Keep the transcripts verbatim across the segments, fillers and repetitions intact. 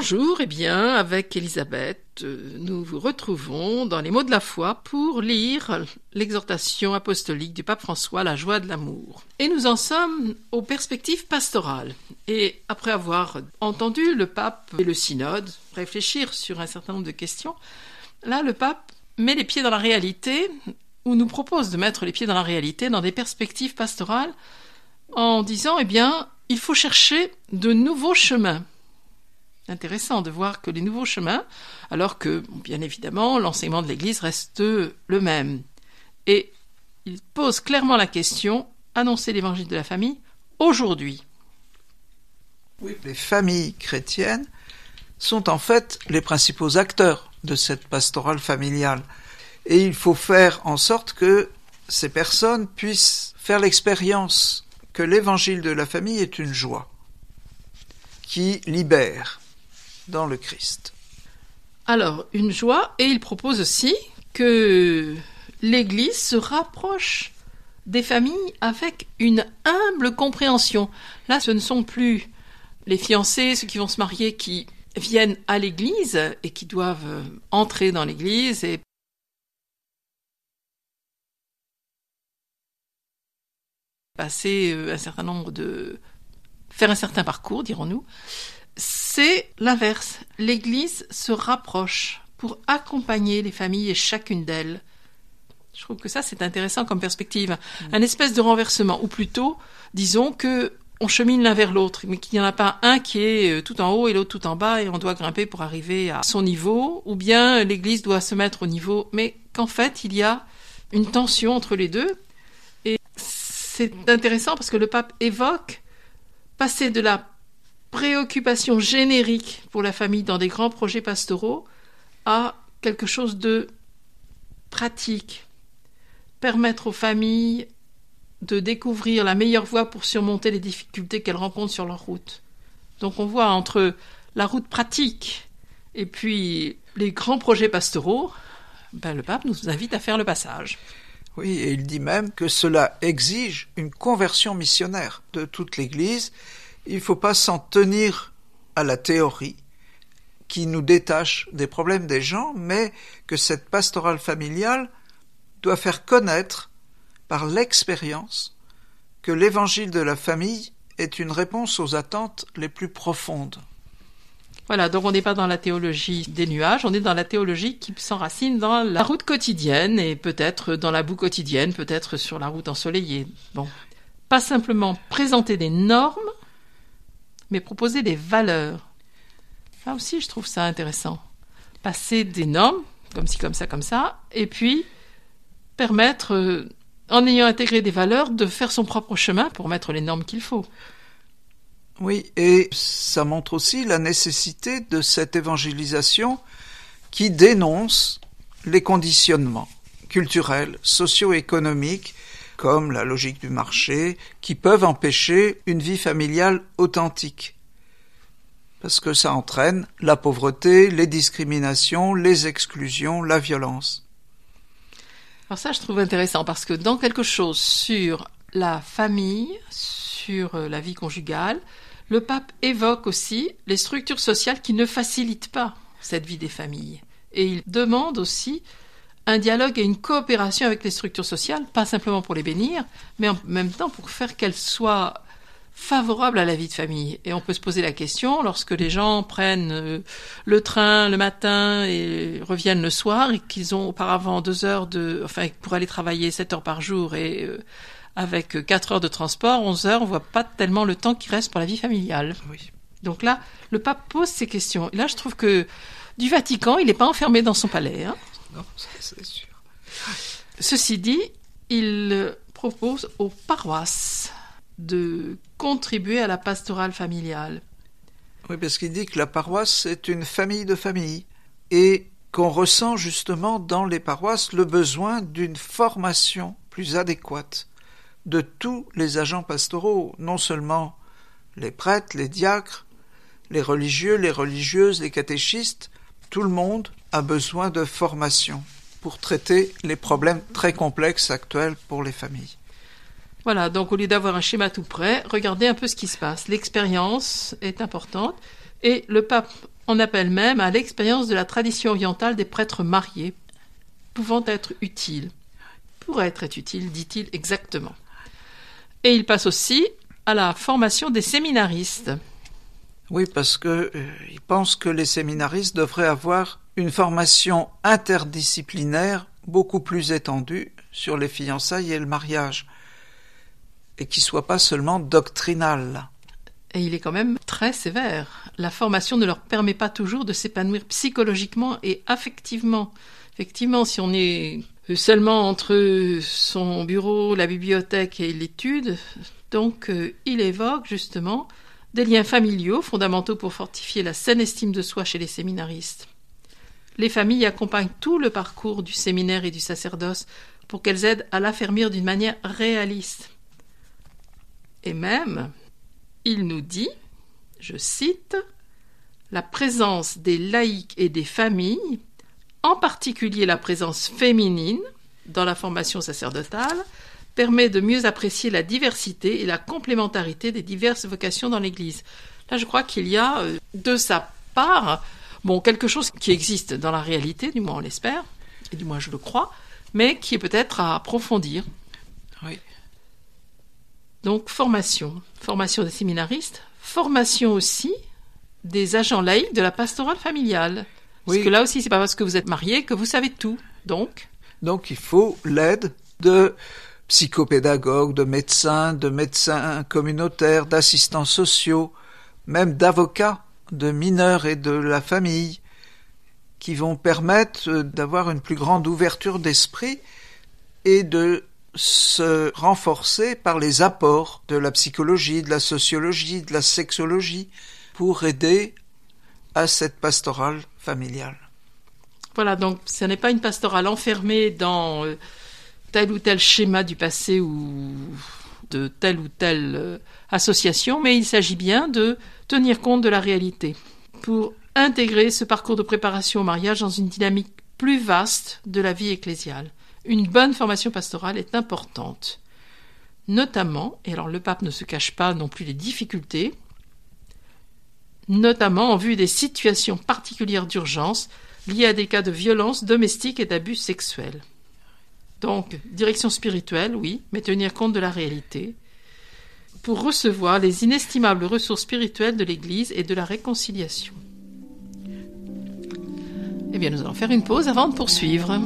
Bonjour, eh bien, avec Elisabeth, euh, nous vous retrouvons dans les mots de la foi pour lire l'exhortation apostolique du pape François, la joie de l'amour. Et nous en sommes aux perspectives pastorales. Et après avoir entendu le pape et le synode réfléchir sur un certain nombre de questions, là, le pape met les pieds dans la réalité, ou nous propose de mettre les pieds dans la réalité, dans des perspectives pastorales, en disant, eh bien, il faut chercher de nouveaux chemins. Intéressant de voir que les nouveaux chemins, alors que, bien évidemment, l'enseignement de l'Église reste le même. Et il pose clairement la question, annoncer l'évangile de la famille aujourd'hui. Oui, les familles chrétiennes sont en fait les principaux acteurs de cette pastorale familiale. Et il faut faire en sorte que ces personnes puissent faire l'expérience que l'évangile de la famille est une joie qui libère dans le Christ. Alors, une joie, et il propose aussi que l'Église se rapproche des familles avec une humble compréhension. Là, ce ne sont plus les fiancés, ceux qui vont se marier, qui viennent à l'Église et qui doivent entrer dans l'Église et passer un certain nombre de... faire un certain parcours, dirons-nous. C'est l'inverse. L'Église se rapproche pour accompagner les familles et chacune d'elles. Je trouve que ça, c'est intéressant comme perspective. Mmh. Un espèce de renversement, ou plutôt, disons que on chemine l'un vers l'autre, mais qu'il n'y en a pas un qui est tout en haut et l'autre tout en bas, et on doit grimper pour arriver à son niveau, ou bien l'Église doit se mettre au niveau, mais qu'en fait, il y a une tension entre les deux. Et c'est intéressant parce que le pape évoque passer de la préoccupation générique pour la famille dans des grands projets pastoraux à quelque chose de pratique. Permettre aux familles de découvrir la meilleure voie pour surmonter les difficultés qu'elles rencontrent sur leur route. Donc on voit entre la route pratique et puis les grands projets pastoraux, ben le pape nous invite à faire le passage. Oui, et il dit même que cela exige une conversion missionnaire de toute l'Église. Il ne faut pas s'en tenir à la théorie qui nous détache des problèmes des gens, mais que cette pastorale familiale doit faire connaître par l'expérience que l'évangile de la famille est une réponse aux attentes les plus profondes. Voilà, donc on n'est pas dans la théologie des nuages, on est dans la théologie qui s'enracine dans la route quotidienne et peut-être dans la boue quotidienne, peut-être sur la route ensoleillée. Bon, pas simplement présenter des normes, mais proposer des valeurs. Là aussi, je trouve ça intéressant. Passer des normes, comme ci, comme ça, comme ça, et puis permettre, euh, en ayant intégré des valeurs, de faire son propre chemin pour mettre les normes qu'il faut. Oui, et ça montre aussi la nécessité de cette évangélisation qui dénonce les conditionnements culturels, socio-économiques, comme la logique du marché, qui peuvent empêcher une vie familiale authentique. Parce que ça entraîne la pauvreté, les discriminations, les exclusions, la violence. Alors ça, je trouve intéressant, parce que dans quelque chose sur la famille, sur la vie conjugale, le pape évoque aussi les structures sociales qui ne facilitent pas cette vie des familles. Et il demande aussi un dialogue et une coopération avec les structures sociales, pas simplement pour les bénir, mais en même temps pour faire qu'elles soient favorables à la vie de famille. Et on peut se poser la question, lorsque les gens prennent le train le matin et reviennent le soir, et qu'ils ont auparavant deux heures de, enfin, pour aller travailler sept heures par jour, et euh, avec quatre heures de transport, onze heures, on voit pas tellement le temps qui reste pour la vie familiale. Oui. Donc là, le pape pose ces questions. Et là, je trouve que du Vatican, il n'est pas enfermé dans son palais, hein. Non, ça, c'est sûr. Ceci dit, il propose aux paroisses de contribuer à la pastorale familiale. Oui, parce qu'il dit que la paroisse est une famille de familles et qu'on ressent justement dans les paroisses le besoin d'une formation plus adéquate de tous les agents pastoraux, non seulement les prêtres, les diacres, les religieux, les religieuses, les catéchistes, tout le monde a besoin de formation pour traiter les problèmes très complexes actuels pour les familles. Voilà, donc au lieu d'avoir un schéma tout prêt, regardez un peu ce qui se passe. L'expérience est importante et le pape On appelle même à l'expérience de la tradition orientale des prêtres mariés, pouvant être utile. Pourrait être utile, dit-il exactement. Et il passe aussi à la formation des séminaristes. Oui, parce que euh, il pense que les séminaristes devraient avoir une formation interdisciplinaire beaucoup plus étendue sur les fiançailles et le mariage, et qui soit pas seulement doctrinale. Et il est quand même très sévère. La formation ne leur permet pas toujours de s'épanouir psychologiquement et affectivement. Effectivement, si on est seulement entre son bureau, la bibliothèque et l'étude, donc euh, il évoque justement des liens familiaux fondamentaux pour fortifier la saine estime de soi chez les séminaristes. Les familles accompagnent tout le parcours du séminaire et du sacerdoce pour qu'elles aident à l'affermir d'une manière réaliste. Et même, il nous dit, je cite, « La présence des laïcs et des familles, en particulier la présence féminine dans la formation sacerdotale, permet de mieux apprécier la diversité et la complémentarité des diverses vocations dans l'Église. » Là, je crois qu'il y a, de sa part, bon, quelque chose qui existe dans la réalité, du moins on l'espère, et du moins je le crois, mais qui est peut-être à approfondir. Oui. Donc, formation. Formation des séminaristes, formation aussi des agents laïcs de la pastorale familiale. Parce oui. que là aussi, c'est pas parce que vous êtes marié que vous savez tout. Donc, Donc, il faut l'aide de psychopédagogues, de médecins, de médecins communautaires, d'assistants sociaux, même d'avocats, de mineurs et de la famille, qui vont permettre d'avoir une plus grande ouverture d'esprit et de se renforcer par les apports de la psychologie, de la sociologie, de la sexologie, pour aider à cette pastorale familiale. Voilà, donc ce n'est pas une pastorale enfermée dans euh, tel ou tel schéma du passé ou de telle ou telle euh, association, mais il s'agit bien de tenir compte de la réalité pour intégrer ce parcours de préparation au mariage dans une dynamique plus vaste de la vie ecclésiale. Une bonne formation pastorale est importante, notamment, et alors le pape ne se cache pas non plus les difficultés, notamment en vue des situations particulières d'urgence liées à des cas de violence domestique et d'abus sexuels. Donc, direction spirituelle, oui, mais tenir compte de la réalité, pour recevoir les inestimables ressources spirituelles de l'Église et de la réconciliation. Eh bien, nous allons faire une pause avant de poursuivre.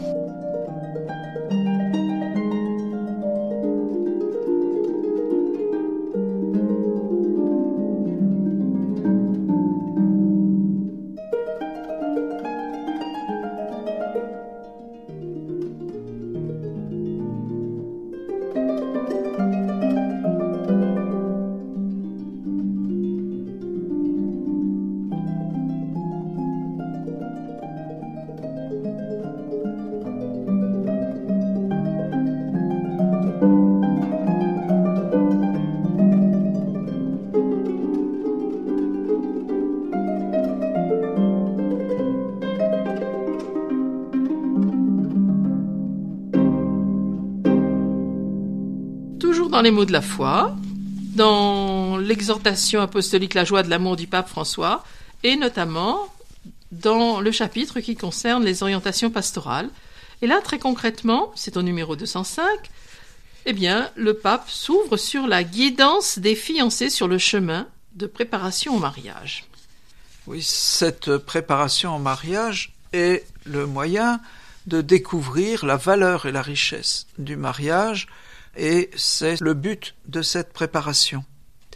Dans les mots de la foi, dans l'exhortation apostolique La joie de l'amour du pape François, et notamment dans le chapitre qui concerne les orientations pastorales. Et là, très concrètement, c'est au numéro deux cent cinq, eh bien, le pape s'ouvre sur la guidance des fiancés sur le chemin de préparation au mariage. Oui, cette préparation au mariage est le moyen de découvrir la valeur et la richesse du mariage, et c'est le but de cette préparation.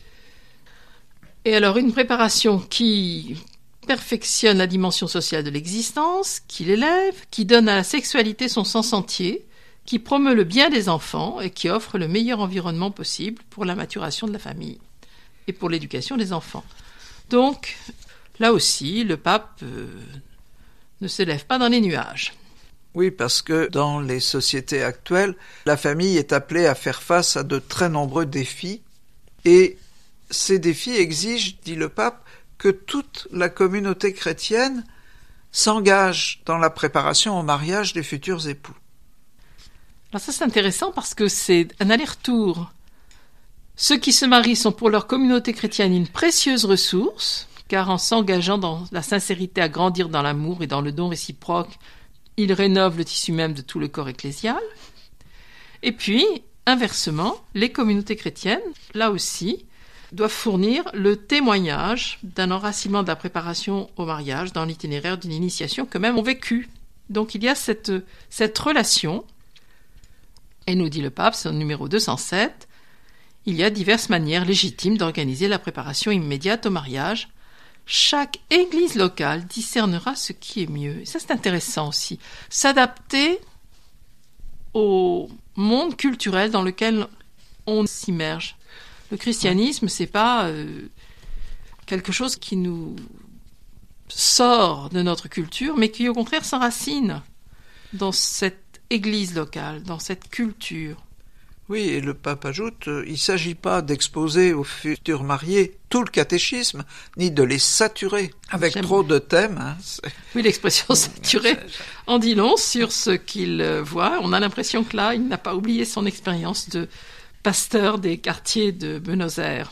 Et alors, une préparation qui perfectionne la dimension sociale de l'existence, qui l'élève, qui donne à la sexualité son sens entier, qui promeut le bien des enfants et qui offre le meilleur environnement possible pour la maturation de la famille et pour l'éducation des enfants. Donc, là aussi, le pape euh, ne se lève pas dans les nuages. Oui, parce que dans les sociétés actuelles, la famille est appelée à faire face à de très nombreux défis, et ces défis exigent, dit le pape, que toute la communauté chrétienne s'engage dans la préparation au mariage des futurs époux. Alors ça, c'est intéressant parce que c'est un aller-retour. Ceux qui se marient sont pour leur communauté chrétienne une précieuse ressource car en s'engageant dans la sincérité à grandir dans l'amour et dans le don réciproque, il rénove le tissu même de tout le corps ecclésial. Et puis, inversement, les communautés chrétiennes, là aussi, doivent fournir le témoignage d'un enracinement de la préparation au mariage dans l'itinéraire d'une initiation qu'eux-mêmes ont vécue. Donc il y a cette, cette relation, et nous dit le pape, c'est au numéro deux cent sept, il y a diverses manières légitimes d'organiser la préparation immédiate au mariage. Chaque église locale discernera ce qui est mieux. Et ça, c'est intéressant aussi. S'adapter au monde culturel dans lequel on s'immerge. Le christianisme, c'est pas euh, quelque chose qui nous sort de notre culture, mais qui au contraire s'enracine dans cette église locale, dans cette culture. Oui, et le pape ajoute, euh, il ne s'agit pas d'exposer aux futurs mariés tout le catéchisme, ni de les saturer avec J'aime trop de thèmes. Hein, oui, l'expression saturée en dit long sur ce qu'il voit. On a l'impression que là, il n'a pas oublié son expérience de pasteur des quartiers de Buenos Aires.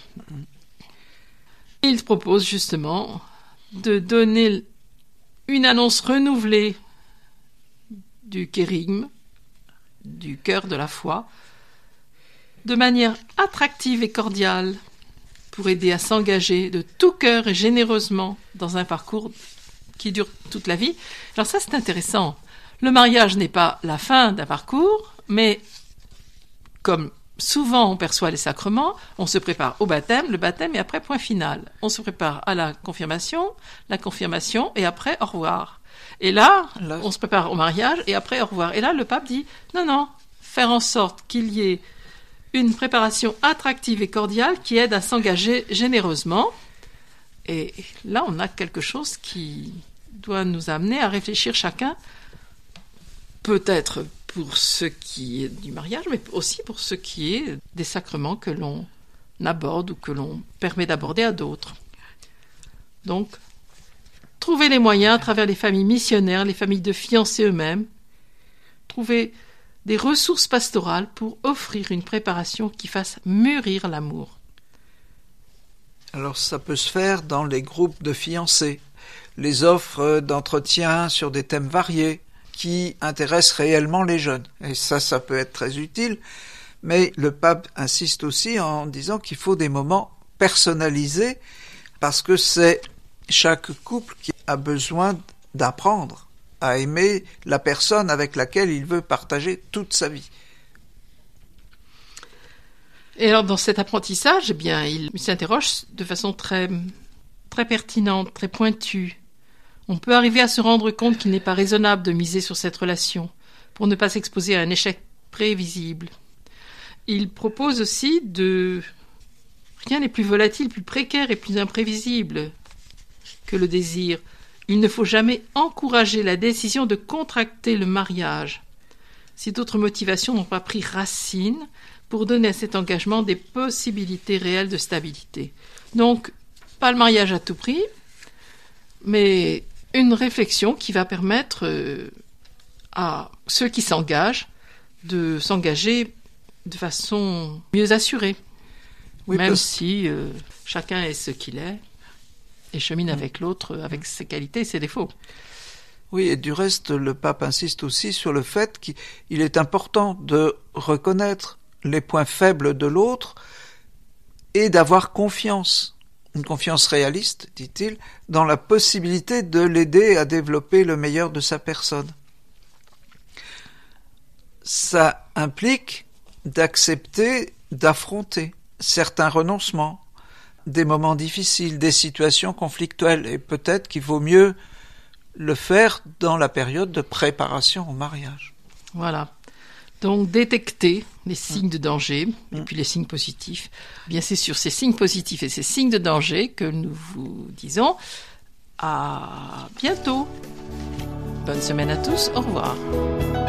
Il propose justement de donner une annonce renouvelée du kérigme, du cœur de la foi, de manière attractive et cordiale pour aider à s'engager de tout cœur et généreusement dans un parcours qui dure toute la vie. Alors ça, c'est intéressant. Le mariage n'est pas la fin d'un parcours, mais comme souvent on perçoit les sacrements, on se prépare au baptême, le baptême et après point final. On se prépare à la confirmation, la confirmation et après au revoir. Et là, là, on se prépare au mariage et après au revoir. Et là, le pape dit, non, non, faire en sorte qu'il y ait une préparation attractive et cordiale qui aide à s'engager généreusement. Et là, on a quelque chose qui doit nous amener à réfléchir chacun, peut-être pour ce qui est du mariage, mais aussi pour ce qui est des sacrements que l'on aborde ou que l'on permet d'aborder à d'autres. Donc, trouver les moyens à travers les familles missionnaires, les familles de fiancés eux-mêmes, trouver des ressources pastorales pour offrir une préparation qui fasse mûrir l'amour. Alors ça peut se faire dans les groupes de fiancés, les offres d'entretien sur des thèmes variés qui intéressent réellement les jeunes. Et ça, ça peut être très utile, mais le pape insiste aussi en disant qu'il faut des moments personnalisés parce que c'est chaque couple qui a besoin d'apprendre à aimer la personne avec laquelle il veut partager toute sa vie. Et alors, dans cet apprentissage, eh bien, il s'interroge de façon très, très pertinente, très pointue. On peut arriver à se rendre compte qu'il n'est pas raisonnable de miser sur cette relation pour ne pas s'exposer à un échec prévisible. Il propose aussi de... Rien n'est plus volatile, plus précaire et plus imprévisible que le désir. Il ne faut jamais encourager la décision de contracter le mariage si d'autres motivations n'ont pas pris racine pour donner à cet engagement des possibilités réelles de stabilité. Donc, pas le mariage à tout prix, mais une réflexion qui va permettre euh, à ceux qui s'engagent de s'engager de façon mieux assurée, oui, même parce... si euh, chacun est ce qu'il est et chemine mmh. avec l'autre, avec ses qualités et ses défauts. Oui, et du reste, le pape insiste aussi sur le fait qu'il est important de reconnaître les points faibles de l'autre et d'avoir confiance, une confiance réaliste, dit-il, dans la possibilité de l'aider à développer le meilleur de sa personne. Ça implique d'accepter, d'affronter certains renoncements, des moments difficiles, des situations conflictuelles, et peut-être qu'il vaut mieux le faire dans la période de préparation au mariage. Voilà. Donc, détecter les signes mmh. de danger, mmh. et puis les signes positifs. Bien, c'est sur ces signes positifs et ces signes de danger que nous vous disons à bientôt. Bonne semaine à tous, au revoir.